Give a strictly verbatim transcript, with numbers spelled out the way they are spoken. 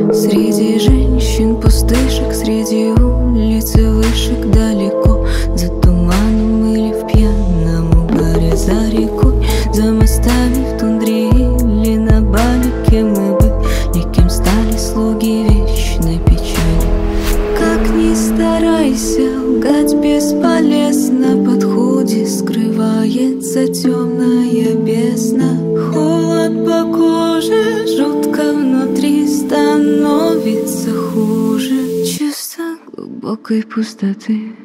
Среди женщин пустышек, среди улиц и вышек далеко, за туманом или в пьяном угаре, за рекой, за мостами в тундре или на бале. Кем мы были, никем стали слуги вечной печали. Как ни старайся, лгать бесполезно, под худи скрывается темная бездна. Холод по коже, жутко внутри, становится хуже. Чувство глубокой пустоты.